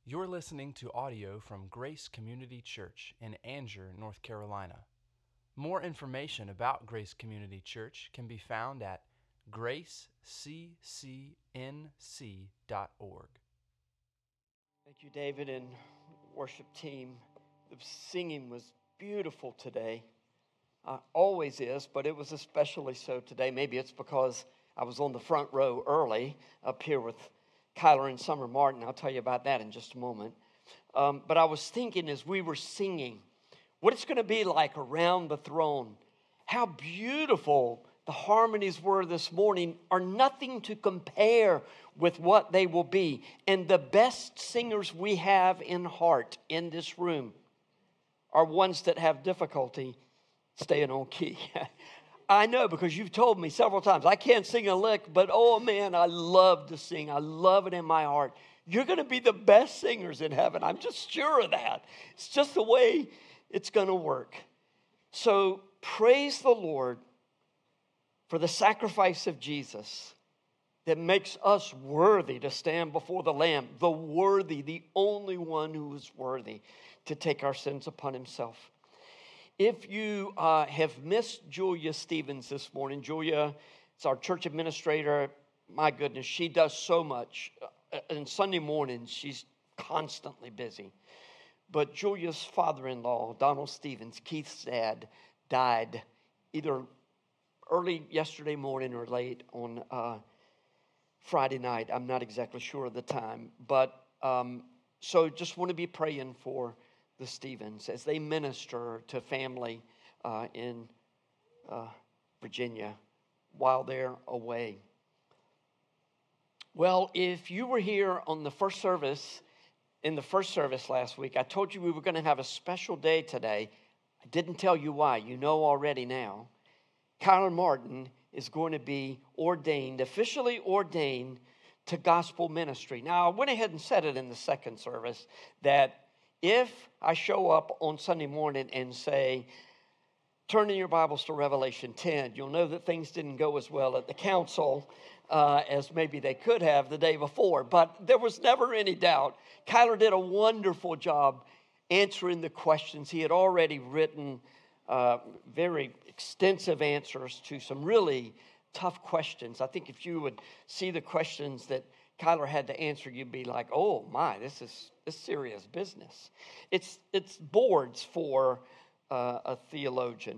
You're listening to audio from Grace Community Church in Anger, North Carolina. More information about Grace Community Church can be found at graceccnc.org. Thank you, David and worship team. The singing was beautiful today. Always is, but it was especially so today. Maybe it's because I was on the front row early up here with Kyler and Summer Martin. I'll tell you about that in just a moment. But I was thinking as we were singing, what it's going to be like around the throne. How beautiful the harmonies were this morning are nothing to compare with what they will be. And the best singers we have in heart in this room are ones that have difficulty staying on key. I know, because you've told me several times, I can't sing a lick, but oh man, I love to sing. I love it in my heart. You're going to be the best singers in heaven. I'm just sure of that. It's just the way it's going to work. So praise the Lord for the sacrifice of Jesus that makes us worthy to stand before the Lamb, the worthy, the only one who is worthy to take our sins upon himself. If you have missed Julia Stevens this morning, Julia is our church administrator. My goodness, she does so much. And Sunday mornings, she's constantly busy. But Julia's father-in-law, Donald Stevens, Keith's dad, died either early yesterday morning or late on Friday night. I'm not exactly sure of the time. But so just want to be praying for the Stevens as they minister to family in Virginia while they're away. Well, if you were here on the first service, in the first service last week, I told you we were going to have a special day today. I didn't tell you why. You know already now. Kyler Martin is going to be ordained, officially ordained to gospel ministry. Now, I went ahead and said it in the second service that if I show up on Sunday morning and say, turn in your Bibles to Revelation 10, you'll know that things didn't go as well at the council as maybe they could have the day before. But there was never any doubt. Kyler did a wonderful job answering the questions. He had already written very extensive answers to some really tough questions. I think if you would see the questions that Kyler had to answer, you'd be like, oh my, this is serious business. It's boards for a theologian.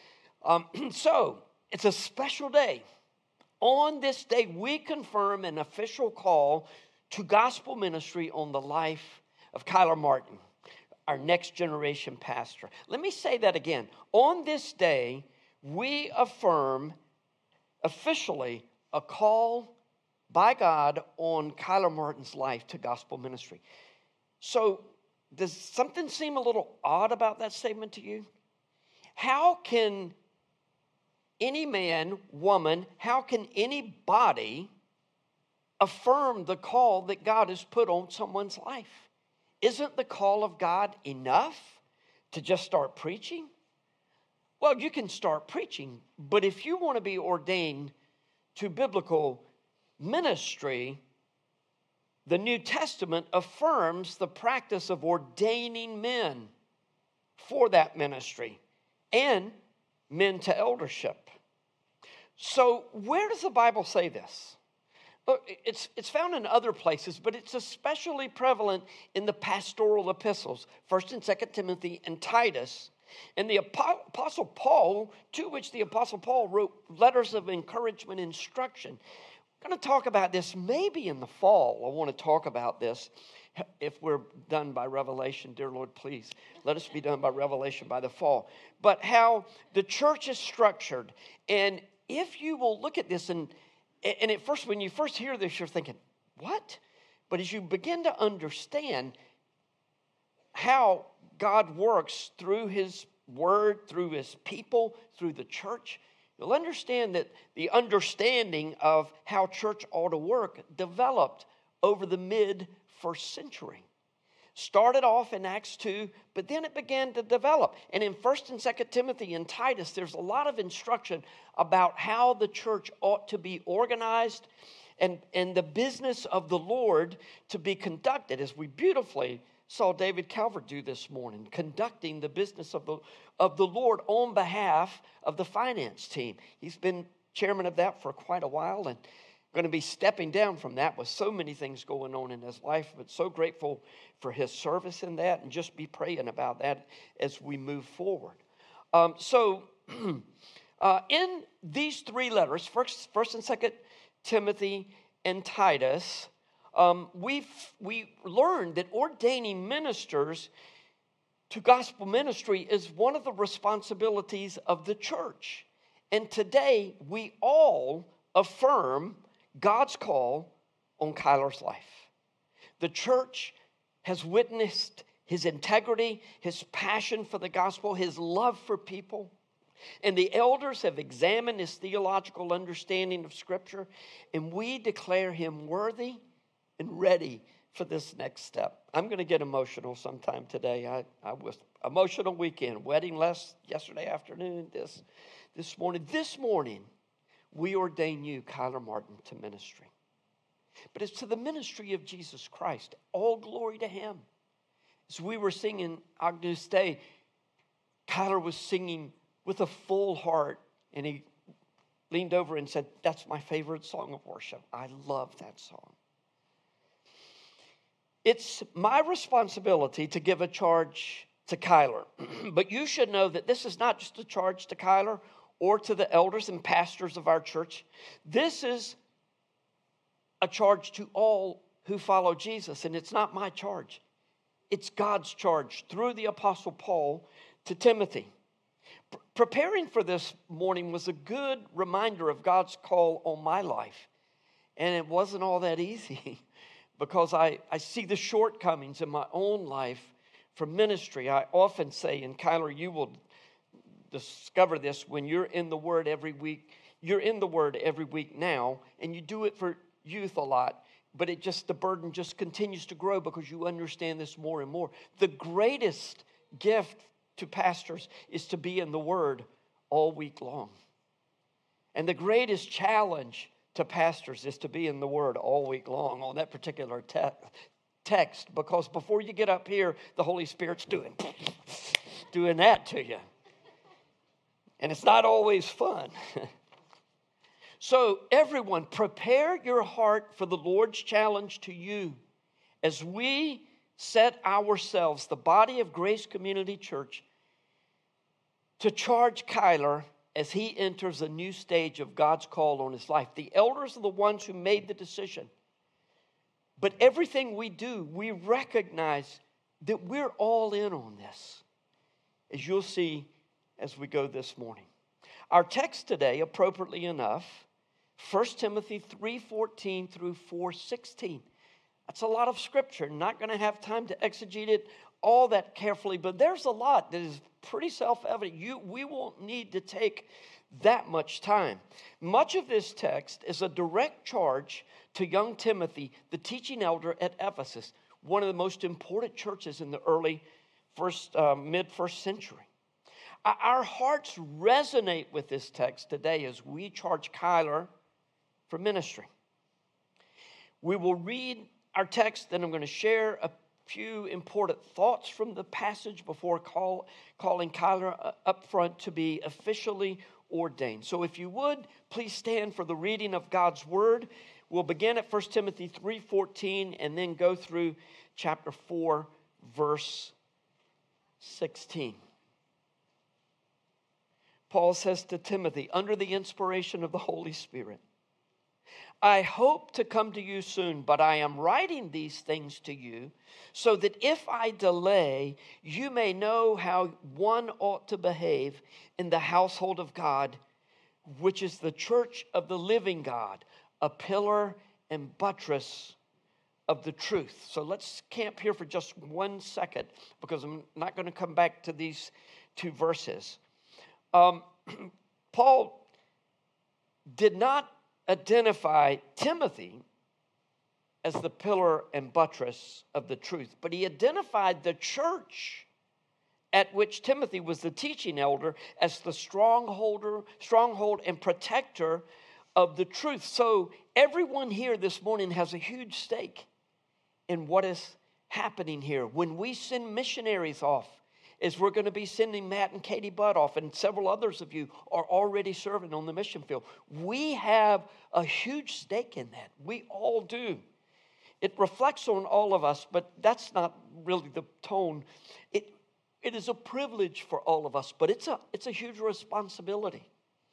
So it's a special day. On this day, we confirm an official call to gospel ministry on the life of Kyler Martin, our next generation pastor. Let me say that again. On this day, we affirm officially a call by God on Kyler Martin's life to gospel ministry. So does something seem a little odd about that statement to you? How can any man, woman, how can anybody affirm the call that God has put on someone's life? Isn't the call of God enough to just start preaching? Well, you can start preaching, but if you want to be ordained to biblical ministry, the New Testament affirms the practice of ordaining men for that ministry and men to eldership. So where does the Bible say this? Look, it's found in other places, but it's especially prevalent in the pastoral epistles, 1st and 2nd Timothy and Titus. And the Apostle Paul, to which the Apostle Paul wrote letters of encouragement, instruction. I'm going to talk about this maybe in the fall. I want to talk about this if we're done by Revelation. Dear Lord, please let us be done by Revelation by the fall. But how the church is structured. And if you will look at this, and at first, when you first hear this, you're thinking, what? But as you begin to understand how God works through his word, through his people, through the church, you'll understand that the understanding of how church ought to work developed over the mid-first century. Started off in Acts 2, but then it began to develop. And in 1st and 2nd Timothy and Titus, there's a lot of instruction about how the church ought to be organized and the business of the Lord to be conducted, as we beautifully saw David Calvert do this morning, conducting the business of the Lord on behalf of the finance team. He's been chairman of that for quite a while and going to be stepping down from that with so many things going on in his life, but so grateful for his service in that, and just be praying about that as we move forward. In these three letters, First and Second Timothy and Titus, we learned that ordaining ministers to gospel ministry is one of the responsibilities of the church. And today, we all affirm God's call on Kyler's life. The church has witnessed his integrity, his passion for the gospel, his love for people. And the elders have examined his theological understanding of Scripture, and we declare him worthy and ready for this next step. I'm going to get emotional sometime today. I was emotional weekend, wedding yesterday afternoon, this morning. This morning, we ordain you, Kyler Martin, to ministry. But it's to the ministry of Jesus Christ. All glory to him. As we were singing Agnus Dei, Kyler was singing with a full heart, and he leaned over and said, "That's my favorite song of worship. I love that song." It's my responsibility to give a charge to Kyler. But you should know that this is not just a charge to Kyler or to the elders and pastors of our church. This is a charge to all who follow Jesus, and it's not my charge. It's God's charge through the Apostle Paul to Timothy. Preparing for this morning was a good reminder of God's call on my life, and it wasn't all that easy because I see the shortcomings in my own life for ministry. I often say, and Kyler, you will discover this when you're in the Word every week. You're in the Word every week now, and you do it for youth a lot, but the burden just continues to grow because you understand this more and more. The greatest gift to pastors is to be in the Word all week long. And the greatest challenge to pastors is to be in the Word all week long on that particular text, because before you get up here, the Holy Spirit's doing that to you. And it's not always fun. So everyone, prepare your heart for the Lord's challenge to you as we set ourselves, the body of Grace Community Church, to charge Kyler as he enters a new stage of God's call on his life. The elders are the ones who made the decision. But everything we do, we recognize that we're all in on this, as you'll see as we go this morning. Our text today, appropriately enough, 1 Timothy 3:14 through 4:16. That's a lot of scripture. Not going to have time to exegete it all that carefully, but there's a lot that is pretty self-evident. We won't need to take that much time. Much of this text is a direct charge to young Timothy, the teaching elder at Ephesus, one of the most important churches in the early mid-first century. Our hearts resonate with this text today as we charge Kyler for ministry. We will read our text, then I'm going to share a few important thoughts from the passage before calling Kyler up front to be officially ordained. So if you would, please stand for the reading of God's word. We'll begin at 1 Timothy 3:14 and then go through chapter 4, verse 16. Paul says to Timothy, under the inspiration of the Holy Spirit, I hope to come to you soon, but I am writing these things to you so that if I delay, you may know how one ought to behave in the household of God, which is the church of the living God, a pillar and buttress of the truth. So let's camp here for just 1 second because I'm not going to come back to these two verses. Paul did not identify Timothy as the pillar and buttress of the truth, but he identified the church at which Timothy was the teaching elder as the stronghold and protector of the truth. So everyone here this morning has a huge stake in what is happening here. When we send missionaries off, as we're going to be sending Matt and Katie Budd off, and several others of you are already serving on the mission field, we have a huge stake in that. We all do. It reflects on all of us, but that's not really the tone. It is a privilege for all of us, but it's a huge responsibility.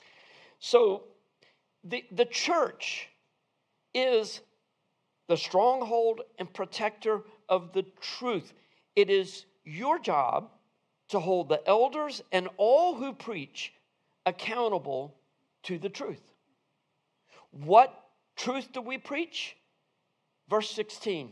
So the church is the stronghold and protector of the truth. It is your job to hold the elders and all who preach accountable to the truth. What truth do we preach? Verse 16.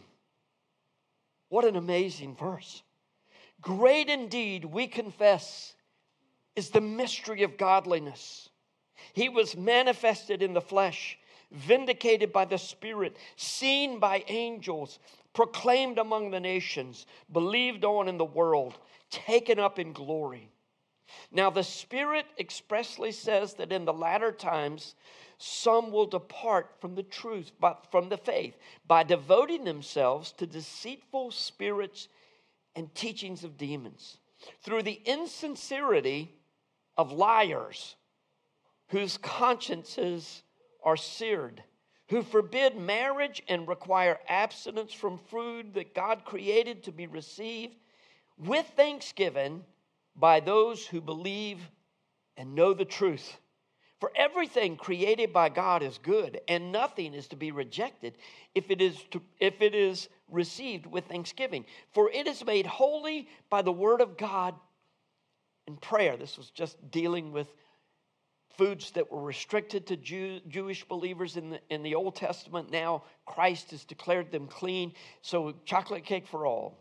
What an amazing verse. Great indeed, we confess, is the mystery of godliness. He was manifested in the flesh, vindicated by the Spirit, seen by angels, proclaimed among the nations, believed on in the world, taken up in glory. Now the Spirit expressly says that in the latter times some will depart from the truth, but from the faith, by devoting themselves to deceitful spirits and teachings of demons, through the insincerity of liars, whose consciences are seared, who forbid marriage and require abstinence from food that God created to be received with thanksgiving by those who believe and know the truth. For everything created by God is good, and nothing is to be rejected if it is received with thanksgiving. For it is made holy by the word of God and prayer. This was just dealing with foods that were restricted to Jewish believers in the Old Testament. Now Christ has declared them clean. So chocolate cake for all,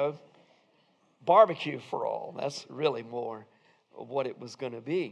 barbecue for all. That's really more of what it was going to be.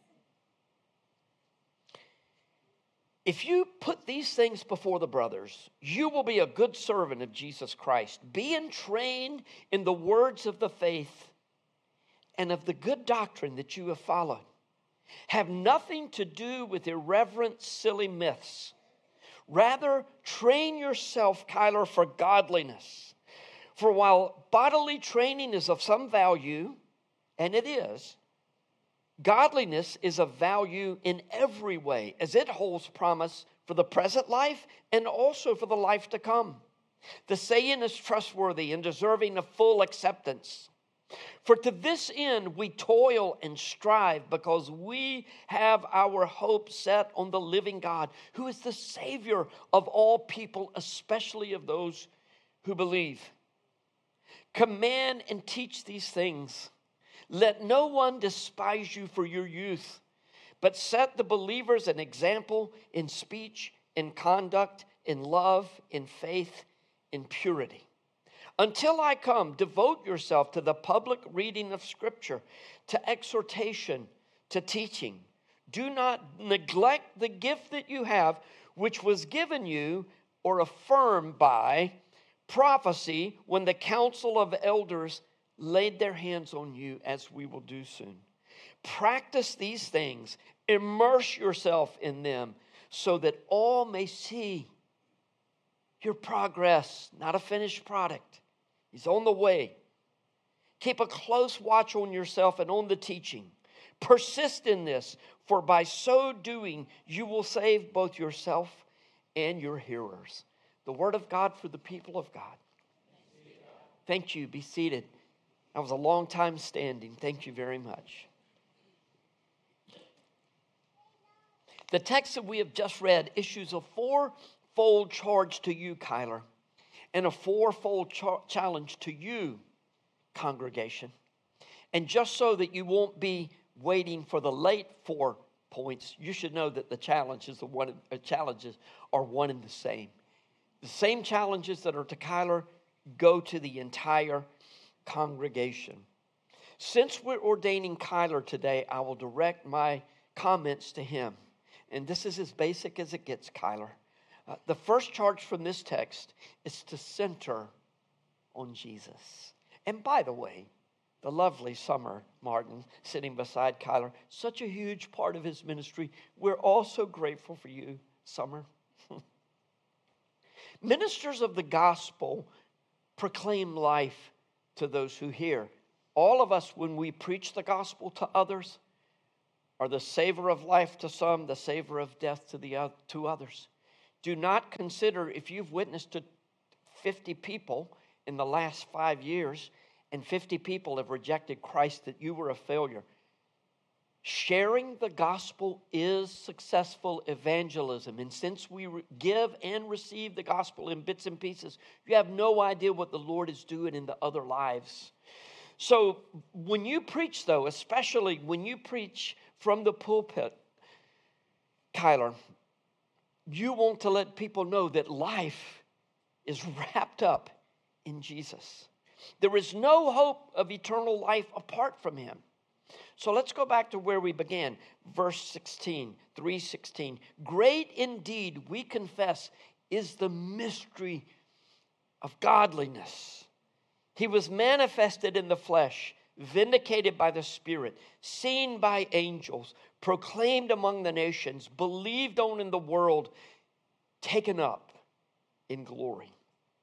If you put these things before the brothers, you will be a good servant of Jesus Christ, being trained in the words of the faith and of the good doctrine that you have followed. Have nothing to do with irreverent, silly myths. Rather, train yourself, Kyler, for godliness. For while bodily training is of some value, and it is, godliness is of value in every way, as it holds promise for the present life and also for the life to come. The saying is trustworthy and deserving of full acceptance. For to this end we toil and strive, because we have our hope set on the living God, who is the Savior of all people, especially of those who believe. Command and teach these things. Let no one despise you for your youth, but set the believers an example in speech, in conduct, in love, in faith, in purity. Until I come, devote yourself to the public reading of Scripture, to exhortation, to teaching. Do not neglect the gift that you have, which was given you or affirmed by prophecy when the council of elders laid their hands on you, as we will do soon. Practice these things, immerse yourself in them, so that all may see your progress, not a finished product. He's on the way. Keep a close watch on yourself and on the teaching. Persist in this, for by so doing, you will save both yourself and your hearers. The word of God for the people of God. Thank you. Be seated. That was a long time standing. Thank you very much. The text that we have just read issues a fourfold charge to you, Kyler, and a fourfold challenge to you, congregation. And just so that you won't be waiting for the late 4 points, you should know that the challenges are one and the same. The same challenges that are to Kyler go to the entire congregation. Since we're ordaining Kyler today, I will direct my comments to him. And this is as basic as it gets, Kyler. The first charge from this text is to center on Jesus. And by the way, the lovely Summer Martin, sitting beside Kyler. Such a huge part of his ministry. We're all so grateful for you, Summer. Ministers of the gospel proclaim life to those who hear. All of us, when we preach the gospel to others, are the savor of life to some, the savor of death to others. Do not consider, if you've witnessed to 50 people in the last 5 years and 50 people have rejected Christ, that you were a failure. Sharing the gospel is successful evangelism. And since we give and receive the gospel in bits and pieces, you have no idea what the Lord is doing in the other lives. So when you preach, though, especially when you preach from the pulpit, Kyler, you want to let people know that life is wrapped up in Jesus. There is no hope of eternal life apart from him. So let's go back to where we began. Verse 16, 3:16. Great indeed, we confess, is the mystery of godliness. He was manifested in the flesh, vindicated by the Spirit, seen by angels, proclaimed among the nations, believed on in the world, taken up in glory.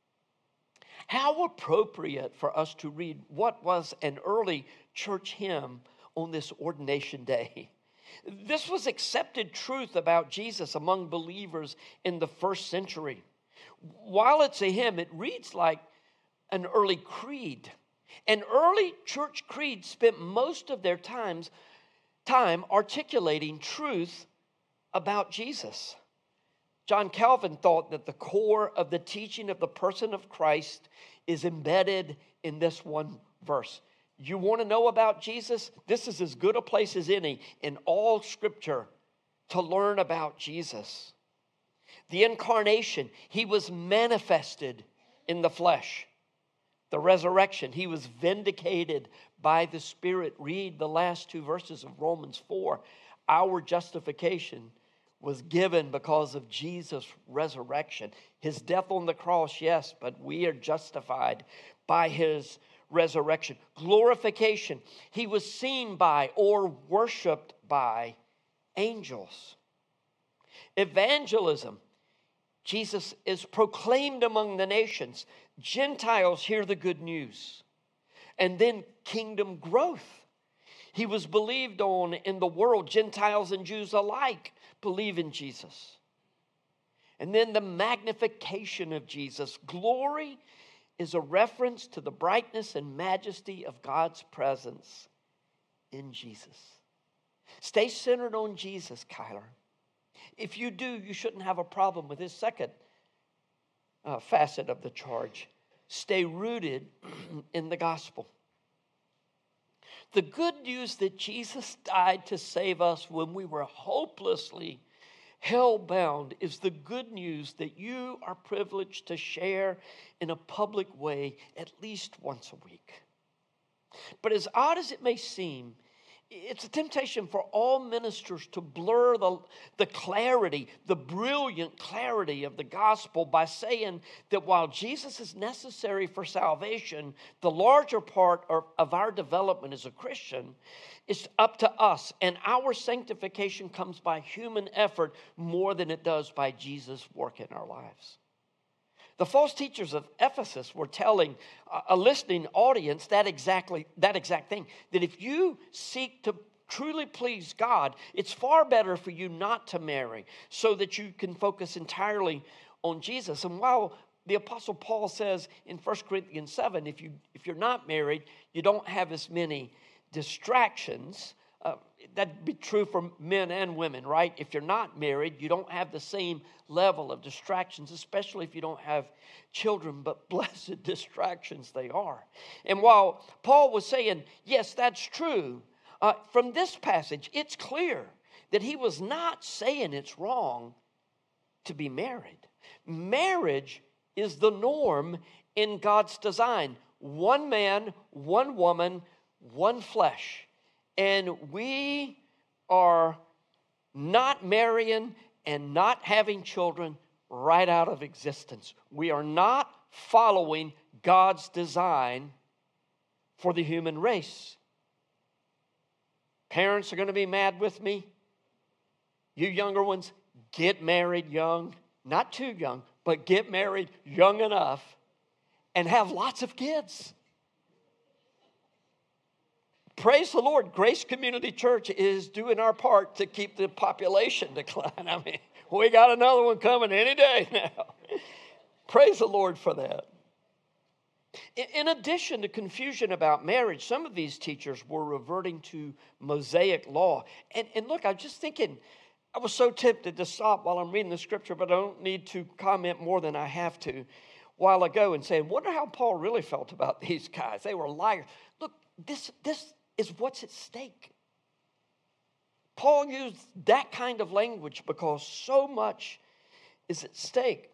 How appropriate for us to read what was an early church hymn on this ordination day. This was accepted truth about Jesus among believers in the first century. While it's a hymn, it reads like an early creed. An early church creed spent most of their time articulating truth about Jesus. John Calvin thought that the core of the teaching of the person of Christ is embedded in this one verse. You want to know about Jesus? This is as good a place as any in all Scripture to learn about Jesus. The incarnation, he was manifested in the flesh. The resurrection, he was vindicated by the Spirit. Read the last 2 verses of Romans 4. Our justification was given because of Jesus' resurrection. His death on the cross, yes, but we are justified by his resurrection. Glorification, he was seen by or worshiped by angels. Evangelism, Jesus is proclaimed among the nations. Gentiles hear the good news. And then kingdom growth. He was believed on in the world. Gentiles and Jews alike believe in Jesus. And then the magnification of Jesus. Glory is a reference to the brightness and majesty of God's presence in Jesus. Stay centered on Jesus, Kyler. If you do, you shouldn't have a problem with his second facet of the charge. Stay rooted in the gospel. The good news that Jesus died to save us when we were hopelessly hell-bound is the good news that you are privileged to share in a public way at least once a week. But as odd as it may seem, it's a temptation for all ministers to blur the clarity, the brilliant clarity of the gospel by saying that while Jesus is necessary for salvation, the larger part of our development as a Christian is up to us. And our sanctification comes by human effort more than it does by Jesus' work in our lives. The false teachers of Ephesus were telling a listening audience that exact thing. That if you seek to truly please God, it's far better for you not to marry so that you can focus entirely on Jesus. And while the Apostle Paul says in 1 Corinthians 7, if you're not married, you don't have as many distractions. That'd be true for men and women, right? If you're not married, you don't have the same level of distractions, especially if you don't have children, but blessed distractions they are. And while Paul was saying, yes, that's true, from this passage, it's clear that he was not saying it's wrong to be married. Marriage is the norm in God's design. One man, one woman, one flesh. And we are not marrying and not having children right out of existence. We are not following God's design for the human race. Parents are going to be mad with me. You younger ones, get married young. Not too young, but get married young enough and have lots of kids. Praise the Lord, Grace Community Church is doing our part to keep the population decline. I mean, we got another one coming any day now. Praise the Lord for that. In addition to confusion about marriage, some of these teachers were reverting to Mosaic law. And look, I'm just thinking, I was so tempted to stop while I'm reading the scripture, but I don't need to comment more than I have to a while ago and say, wonder how Paul really felt about these guys. They were liars. Look, this is what's at stake. Paul used that kind of language because so much is at stake.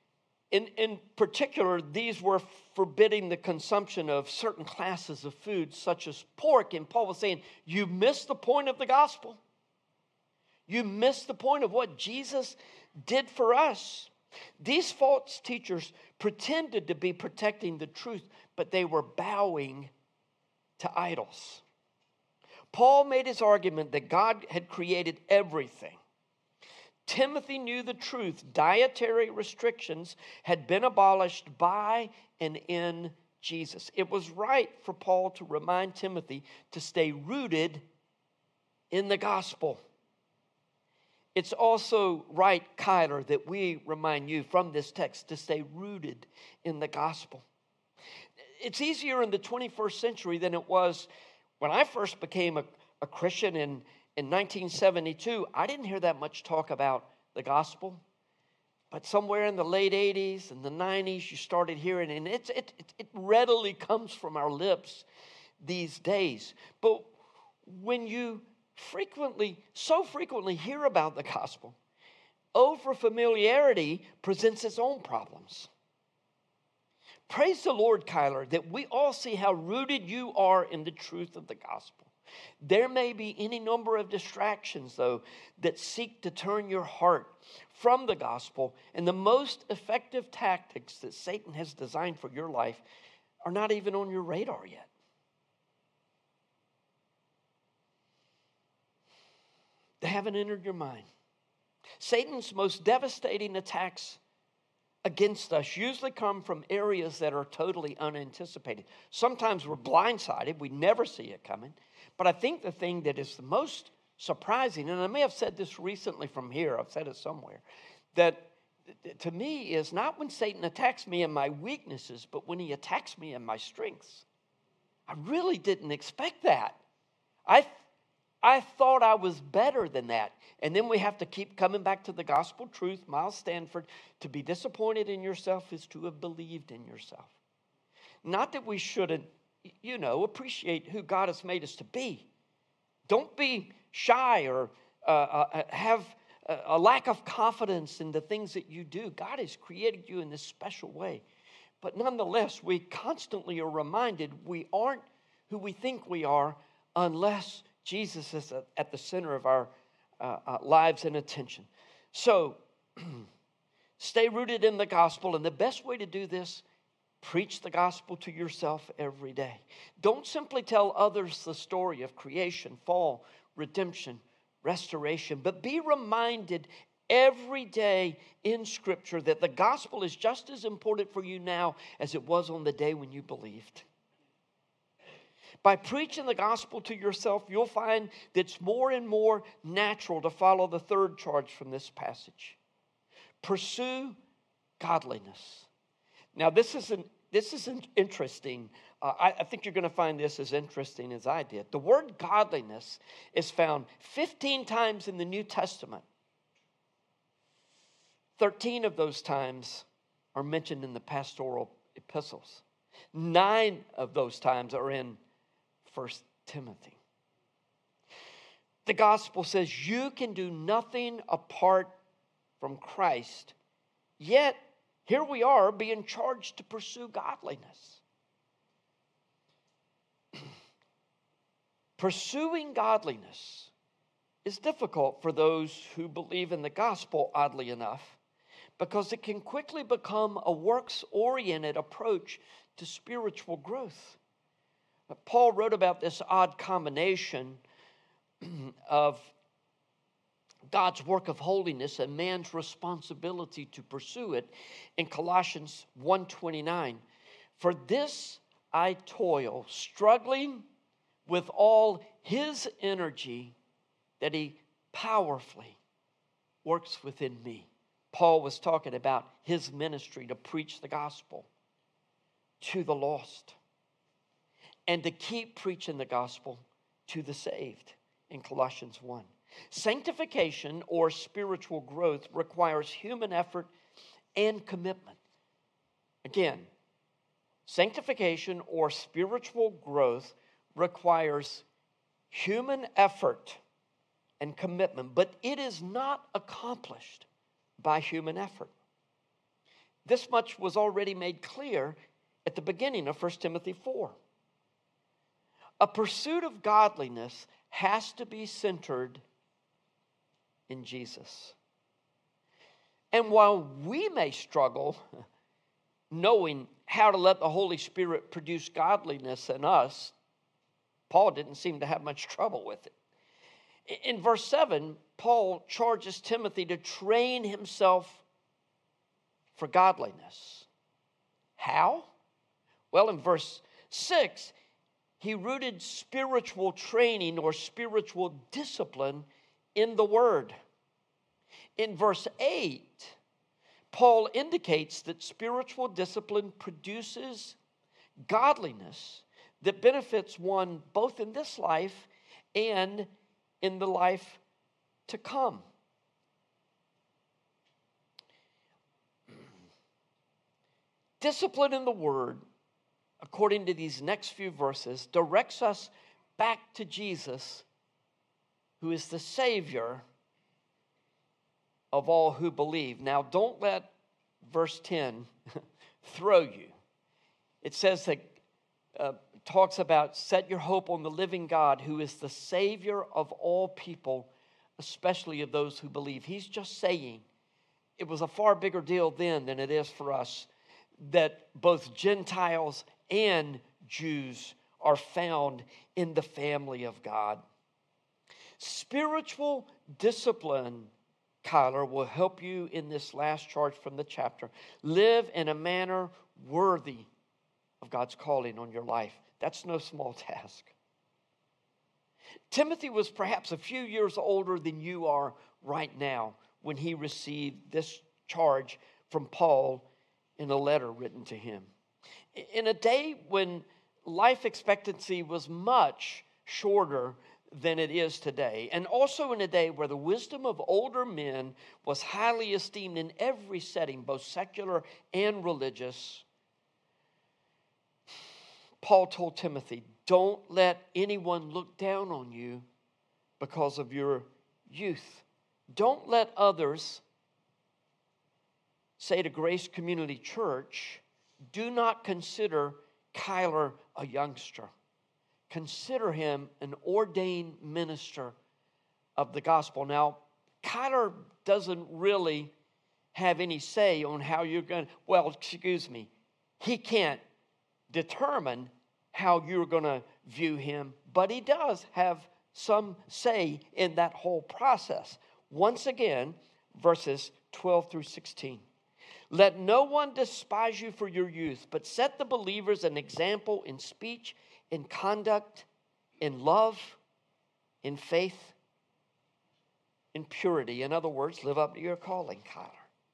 In particular, these were forbidding the consumption of certain classes of food, such as pork. And Paul was saying, you missed the point of the gospel. You missed the point of what Jesus did for us. These false teachers pretended to be protecting the truth, but they were bowing to idols. Paul made his argument that God had created everything. Timothy knew the truth. Dietary restrictions had been abolished by and in Jesus. It was right for Paul to remind Timothy to stay rooted in the gospel. It's also right, Kyler, that we remind you from this text to stay rooted in the gospel. It's easier in the 21st century than it was when I first became a Christian in 1972. I didn't hear that much talk about the gospel. But somewhere in the late 80s and the 90s, you started hearing it. And it readily comes from our lips these days. But when you so frequently hear about the gospel, over-familiarity presents its own problems. Praise the Lord, Kyler, that we all see how rooted you are in the truth of the gospel. There may be any number of distractions, though, that seek to turn your heart from the gospel, and the most effective tactics that Satan has designed for your life are not even on your radar yet. They haven't entered your mind. Satan's most devastating attacks against us usually come from areas that are totally unanticipated. Sometimes we're blindsided. We never see it coming. But I think the thing that is the most surprising, and I may have said this recently from here, I've said it somewhere, that to me is not when Satan attacks me in my weaknesses, but when he attacks me in my strengths. I really didn't expect that. I thought I was better than that. And then we have to keep coming back to the gospel truth. Miles Stanford, to be disappointed in yourself is to have believed in yourself. Not that we shouldn't, appreciate who God has made us to be. Don't be shy or have a lack of confidence in the things that you do. God has created you in this special way. But nonetheless, we constantly are reminded we aren't who we think we are unless Jesus is at the center of our lives and attention. So, stay rooted in the gospel. And the best way to do this, preach the gospel to yourself every day. Don't simply tell others the story of creation, fall, redemption, restoration, but be reminded every day in Scripture that the gospel is just as important for you now as it was on the day when you believed. By preaching the gospel to yourself, you'll find that it's more and more natural to follow the third charge from this passage. Pursue godliness. Now, this is interesting. I think you're going to find this as interesting as I did. The word godliness is found 15 times in the New Testament. 13 of those times are mentioned in the pastoral epistles. 9 of those times are in 1 Timothy. The gospel says you can do nothing apart from Christ, yet here we are being charged to pursue godliness. Pursuing godliness is difficult for those who believe in the gospel, oddly enough, because it can quickly become a works-oriented approach to spiritual growth. Paul wrote about this odd combination of God's work of holiness and man's responsibility to pursue it in Colossians 1:29. For this I toil, struggling with all his energy that he powerfully works within me. Paul was talking about his ministry to preach the gospel to the lost and to keep preaching the gospel to the saved in Colossians 1. Sanctification or spiritual growth requires human effort and commitment. Again, sanctification or spiritual growth requires human effort and commitment, but it is not accomplished by human effort. This much was already made clear at the beginning of 1 Timothy 4. A pursuit of godliness has to be centered in Jesus. And while we may struggle knowing how to let the Holy Spirit produce godliness in us, Paul didn't seem to have much trouble with it. In verse 7, Paul charges Timothy to train himself for godliness. How? Well, in verse 6, he rooted spiritual training or spiritual discipline in the Word. In verse 8, Paul indicates that spiritual discipline produces godliness that benefits one both in this life and in the life to come. Discipline in the Word, according to these next few verses, directs us back to Jesus, who is the Savior of all who believe. Now, don't let verse 10 throw you. It says that, talks about set your hope on the living God, who is the Savior of all people, especially of those who believe. He's just saying it was a far bigger deal then than it is for us, that both Gentiles and Jews are found in the family of God. Spiritual discipline, Kyler, will help you in this last charge from the chapter. Live in a manner worthy of God's calling on your life. That's no small task. Timothy was perhaps a few years older than you are right now when he received this charge from Paul in a letter written to him. In a day when life expectancy was much shorter than it is today, and also in a day where the wisdom of older men was highly esteemed in every setting, both secular and religious, Paul told Timothy, don't let anyone look down on you because of your youth. Don't let others say to Grace Community Church, do not consider Kyler a youngster. Consider him an ordained minister of the gospel. Now, Kyler doesn't really have any say on how you're going to, he can't determine how you're going to view him, but he does have some say in that whole process. Once again, verses 12 through 16. Let no one despise you for your youth, but set the believers an example in speech, in conduct, in love, in faith, in purity. In other words, live up to your calling, Kyler,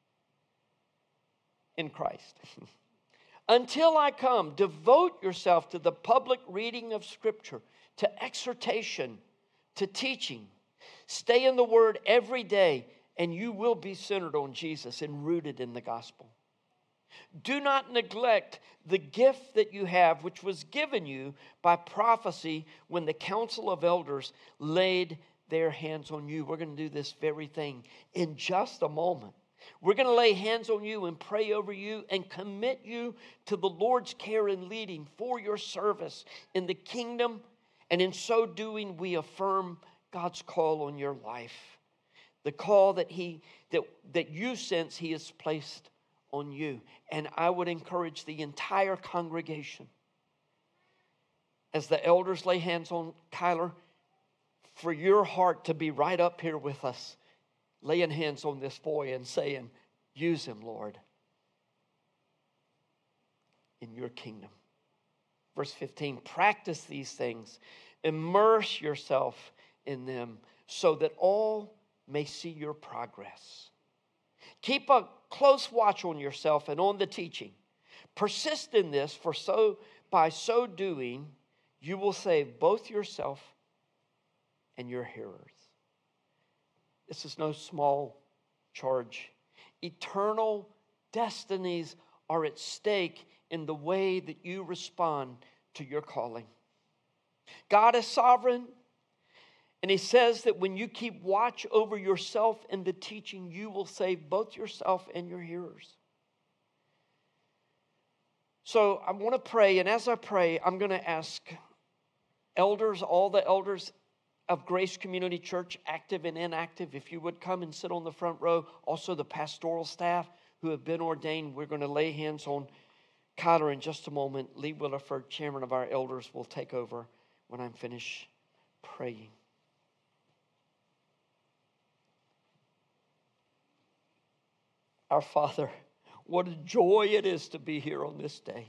in Christ. Until I come, devote yourself to the public reading of Scripture, to exhortation, to teaching. Stay in the Word every day, and you will be centered on Jesus and rooted in the gospel. Do not neglect the gift that you have, which was given you by prophecy when the council of elders laid their hands on you. We're going to do this very thing in just a moment. We're going to lay hands on you and pray over you and commit you to the Lord's care and leading for your service in the kingdom. And in so doing, we affirm God's call on your life. The call that you sense He has placed on you. And I would encourage the entire congregation as the elders lay hands on Kyler, for your heart to be right up here with us, laying hands on this boy and saying, use him, Lord, in your kingdom. Verse 15, practice these things. Immerse yourself in them so that all may see your progress. Keep a close watch on yourself and on the teaching. Persist in this, for by so doing, you will save both yourself and your hearers. This is no small charge. Eternal destinies are at stake in the way that you respond to your calling. God is sovereign, and He says that when you keep watch over yourself and the teaching, you will save both yourself and your hearers. So I want to pray, and as I pray, I'm going to ask elders, all the elders of Grace Community Church, active and inactive, if you would come and sit on the front row. Also the pastoral staff who have been ordained. We're going to lay hands on Kyler in just a moment. Lee Williford, chairman of our elders, will take over when I'm finished praying. Our Father, what a joy it is to be here on this day.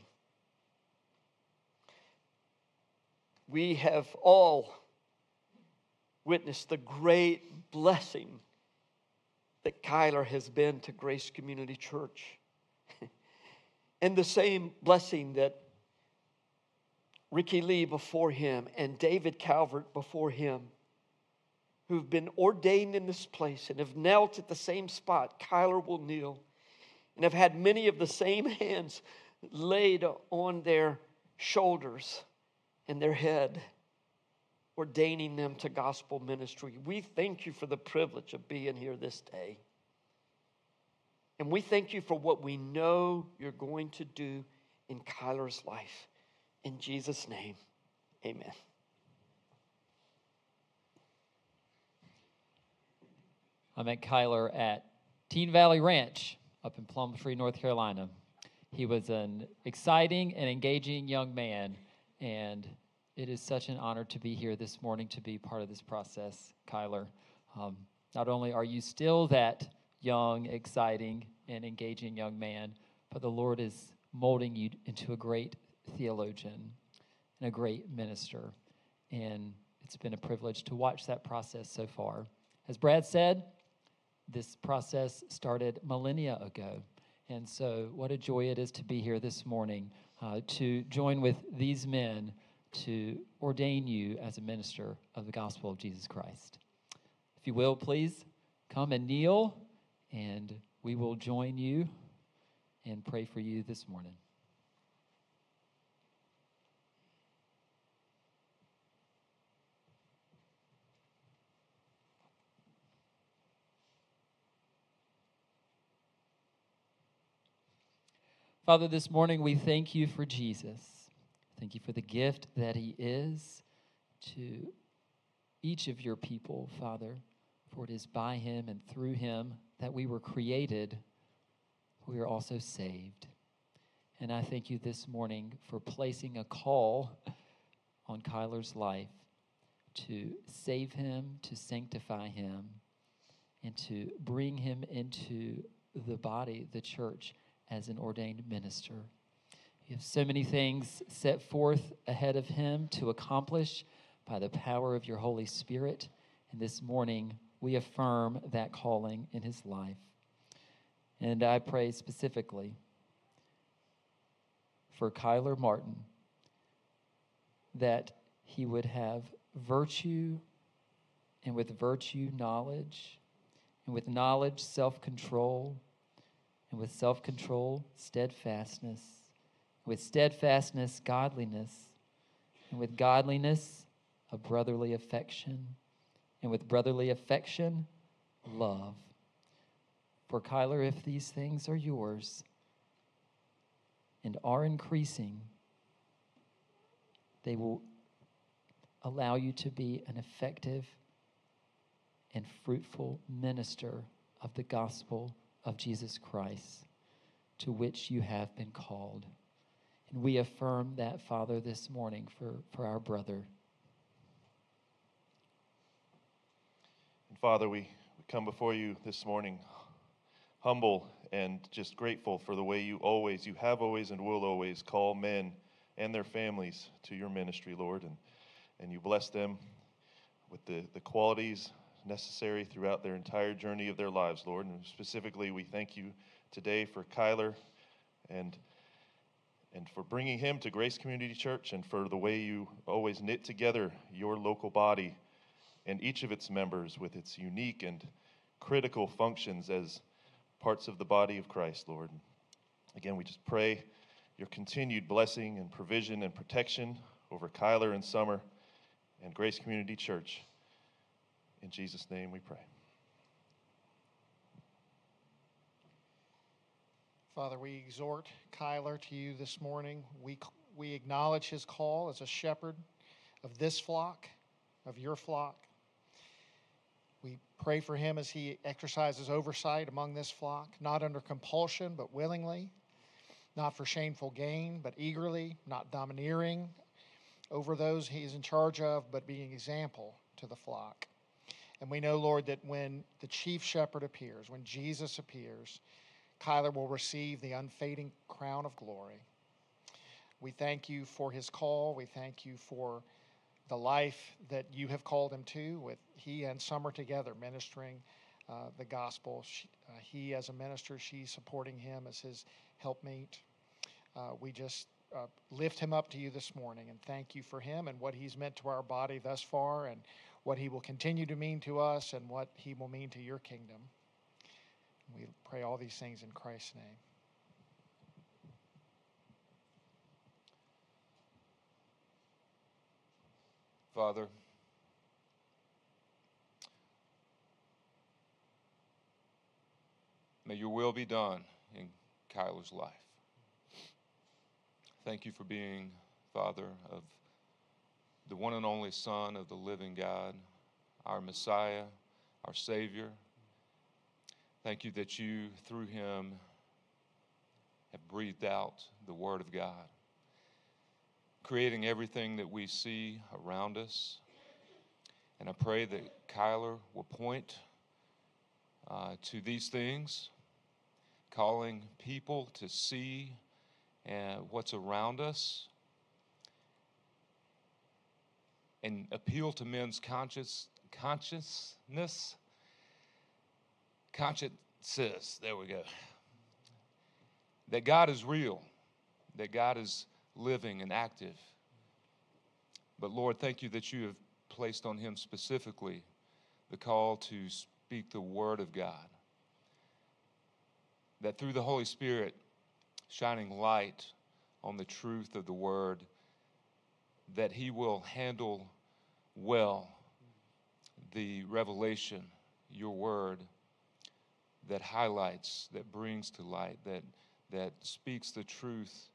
We have all witnessed the great blessing that Kyler has been to Grace Community Church. And the same blessing that Ricky Lee before him and David Calvert before him, who've been ordained in this place and have knelt at the same spot Kyler will kneel, and have had many of the same hands laid on their shoulders and their head, ordaining them to gospel ministry. We thank you for the privilege of being here this day. And we thank you for what we know you're going to do in Kyler's life. In Jesus' name, amen. I met Kyler at Teen Valley Ranch up in Plumtree, North Carolina. He was an exciting and engaging young man, and it is such an honor to be here this morning to be part of this process, Kyler. Not only are you still that young, exciting, and engaging young man, but the Lord is molding you into a great theologian and a great minister. And it's been a privilege to watch that process so far. As Brad said, this process started millennia ago. And so what a joy it is to be here this morning to join with these men to ordain you as a minister of the gospel of Jesus Christ. If you will, please come and kneel, and we will join you and pray for you this morning. Father, this morning we thank you for Jesus. Thank you for the gift that he is to each of your people, Father, for it is by him and through him that we were created. We are also saved. And I thank you this morning for placing a call on Kyler's life to save him, to sanctify him, and to bring him into the body, the church, as an ordained minister. You have so many things set forth ahead of him to accomplish by the power of your Holy Spirit. And this morning, we affirm that calling in his life. And I pray specifically for Kyler Martin, that he would have virtue, and with virtue, knowledge, and with knowledge, self-control, and with self-control, steadfastness, with steadfastness, godliness, and with godliness, a brotherly affection, and with brotherly affection, love. For Kyler, if these things are yours and are increasing, they will allow you to be an effective and fruitful minister of the gospel of Jesus Christ, to which you have been called. And we affirm that, Father, this morning for our brother. And Father, we come before you this morning humble and just grateful for the way you have always and will always call men and their families to your ministry, Lord. And you bless them with the qualities necessary throughout their entire journey of their lives, Lord. And specifically, we thank you today for Kyler and for bringing him to Grace Community Church, and for the way you always knit together your local body and each of its members with its unique and critical functions as parts of the body of Christ, Lord. Again, we just pray your continued blessing and provision and protection over Kyler and Summer and Grace Community Church. In Jesus' name we pray. Father, we exhort Kyler to you this morning. We acknowledge his call as a shepherd of this flock, of your flock. We pray for him as he exercises oversight among this flock, not under compulsion, but willingly, not for shameful gain, but eagerly, not domineering over those he is in charge of, but being an example to the flock. And we know, Lord, that when the chief shepherd appears, when Jesus appears, Kyler will receive the unfading crown of glory. We thank you for his call. We thank you for the life that you have called him to, with he and Summer together ministering the gospel. He as a minister, she supporting him as his helpmate. We just lift him up to you this morning and thank you for him and what he's meant to our body thus far, and what he will continue to mean to us, and what he will mean to your kingdom. We pray all these things in Christ's name. Father, may your will be done in Kyler's life. Thank you for being Father of the one and only Son of the living God, our Messiah, our Savior. Thank you that you, through him, have breathed out the Word of God, creating everything that we see around us. And I pray that Kyler will point to these things, calling people to see what's around us, and appeal to men's consciences, there we go, that God is real, that God is living and active. But Lord, thank you that you have placed on him specifically the call to speak the word of God, that through the Holy Spirit shining light on the truth of the word, that he will handle well the revelation, your word, that highlights, that brings to light, that speaks the truth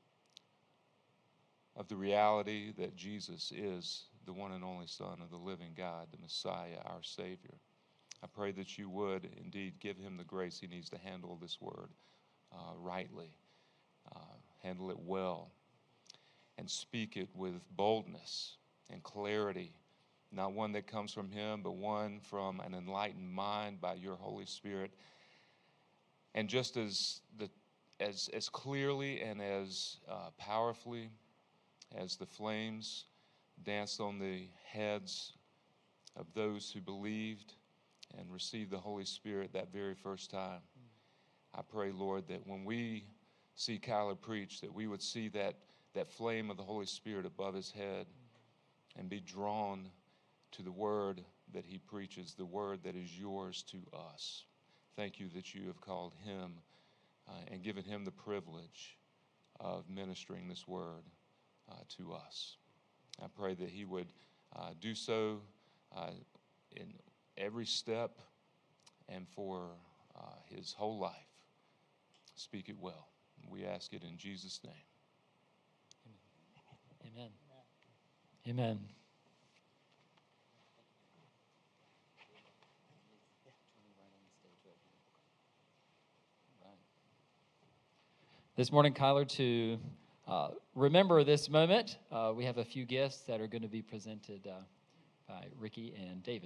of the reality that Jesus is the one and only Son of the living God, the Messiah, our Savior. I pray that you would indeed give him the grace he needs to handle this word rightly, handle it well, and speak it with boldness and clarity, not one that comes from him, but one from an enlightened mind by your Holy Spirit. And just as clearly and as powerfully as the flames danced on the heads of those who believed and received the Holy Spirit that very first time, I pray, Lord, that when we see Kyler preach, that we would see that flame of the Holy Spirit above his head and be drawn to the word that he preaches, the word that is yours to us. Thank you that you have called him and given him the privilege of ministering this word to us. I pray that he would do so in every step and for his whole life. Speak it well. We ask it in Jesus' name. Amen. Amen. This morning, Kyler, to remember this moment. We have a few gifts that are going to be presented by Ricky and David.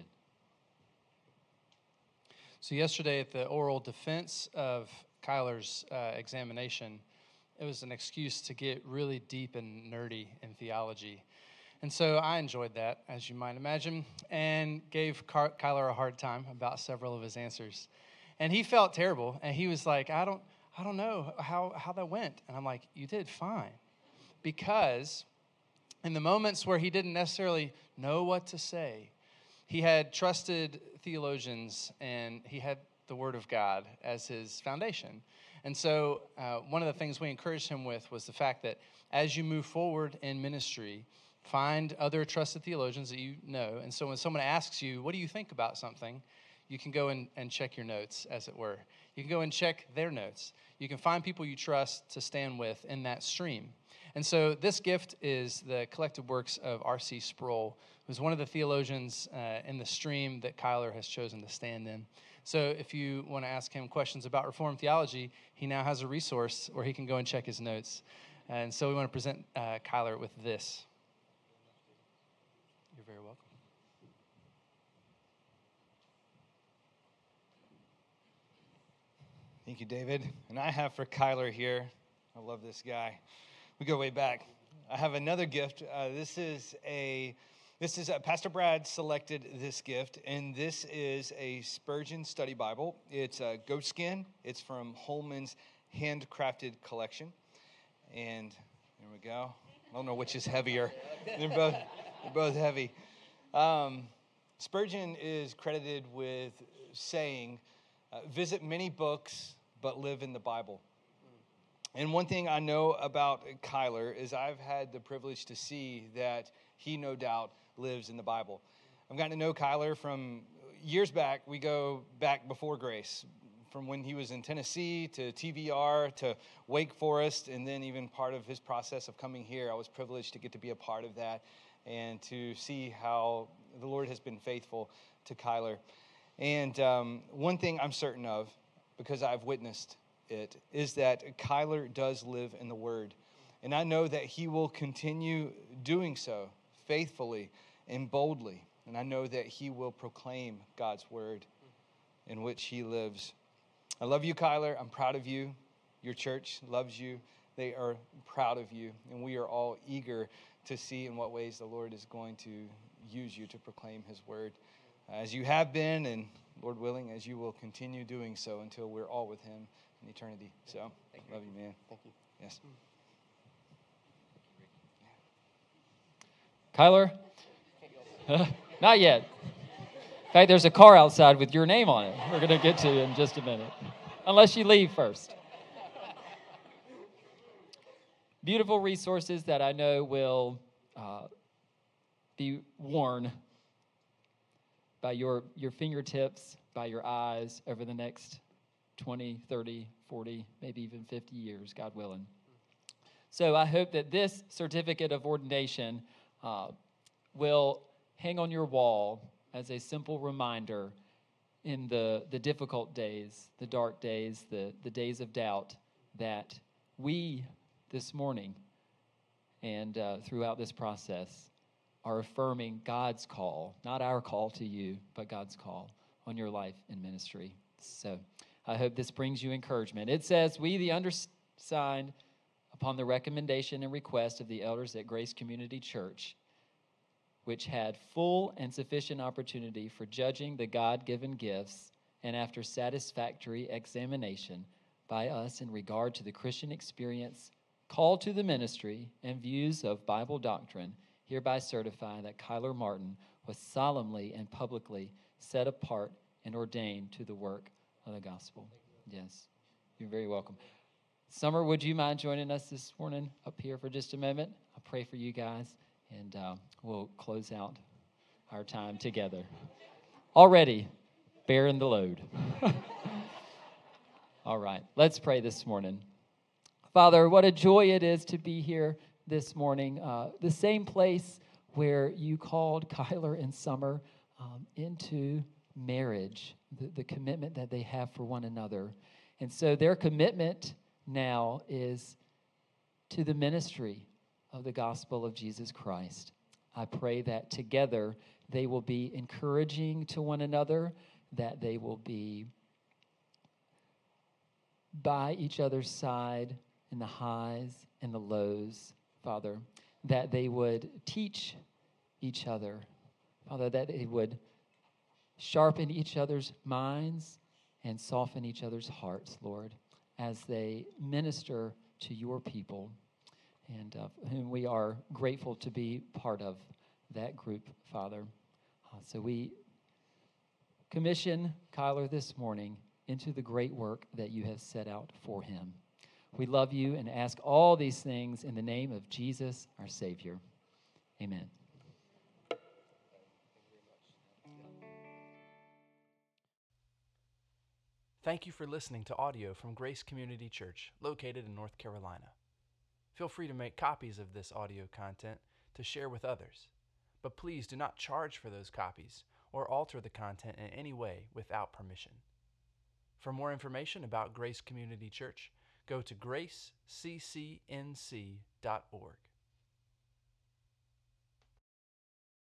So yesterday at the oral defense of Kyler's examination, it was an excuse to get really deep and nerdy in theology. And so I enjoyed that, as you might imagine, and gave Kyler a hard time about several of his answers. And he felt terrible, and he was like, I don't know how that went. And I'm like, you did fine. Because in the moments where he didn't necessarily know what to say, he had trusted theologians, and he had the Word of God as his foundation. And so one of the things we encouraged him with was the fact that as you move forward in ministry, find other trusted theologians that you know. And so when someone asks you, what do you think about something, you can go and check your notes, as it were. You can go and check their notes. You can find people you trust to stand with in that stream. And so this gift is the collected works of R.C. Sproul, who's one of the theologians in the stream that Kyler has chosen to stand in. So if you want to ask him questions about Reformed theology, he now has a resource where he can go and check his notes. And so we want to present Kyler with this. You're very welcome. Thank you, David. And I have for Kyler here, I love this guy. We go way back. I have another gift. This is Pastor Brad selected this gift, and this is a Spurgeon study Bible. It's a goat skin. It's from Holman's handcrafted collection. And there we go. I don't know which is heavier. They're both heavy. Spurgeon is credited with saying, visit many books, but live in the Bible. And one thing I know about Kyler is I've had the privilege to see that he no doubt lives in the Bible. I've gotten to know Kyler from years back. We go back before Grace, from when he was in Tennessee to TVR to Wake Forest, and then even part of his process of coming here. I was privileged to get to be a part of that and to see how the Lord has been faithful to Kyler. And one thing I'm certain of, because I've witnessed it, is that Kyler does live in the Word. And I know that he will continue doing so faithfully and boldly. And I know that he will proclaim God's Word in which he lives. I love you, Kyler. I'm proud of you. Your church loves you. They are proud of you. And we are all eager to see in what ways the Lord is going to use you to proclaim his Word, as you have been, and Lord willing, as you will continue doing so until we're all with him in eternity. So, love you, man. Thank you. Yes. Kyler? Not yet. In fact, there's a car outside with your name on it. We're going to get to in just a minute, unless you leave first. Beautiful resources that I know will be worn by your fingertips, by your eyes over the next 20, 30, 40, maybe even 50 years, God willing. So I hope that this certificate of ordination will hang on your wall as a simple reminder in the difficult days, the dark days, the days of doubt, that we this morning and throughout this process are affirming God's call, not our call to you, but God's call on your life and ministry. So I hope this brings you encouragement. It says, we, the undersigned, upon the recommendation and request of the elders at Grace Community Church, which had full and sufficient opportunity for judging the God-given gifts, and after satisfactory examination by us in regard to the Christian experience, call to the ministry, and views of Bible doctrine, hereby certify that Kyler Martin was solemnly and publicly set apart and ordained to the work of the gospel. Yes, you're very welcome. Summer, would you mind joining us this morning up here for just a moment? I'll pray for you guys, and we'll close out our time together. Already bearing the load. All right, let's pray this morning. Father, what a joy it is to be here this morning, the same place where you called Kyler and Summer into marriage, the commitment that they have for one another. And so their commitment now is to the ministry of the gospel of Jesus Christ. I pray that together they will be encouraging to one another, that they will be by each other's side in the highs and the lows, Father, that they would teach each other, Father, that they would sharpen each other's minds and soften each other's hearts, Lord, as they minister to your people, and whom we are grateful to be part of that group, Father. So we commission Kyler this morning into the great work that you have set out for him. We love you and ask all these things in the name of Jesus, our Savior. Amen. Thank you for listening to audio from Grace Community Church, located in North Carolina. Feel free to make copies of this audio content to share with others, but please do not charge for those copies or alter the content in any way without permission. For more information about Grace Community Church, go to graceccnc.org.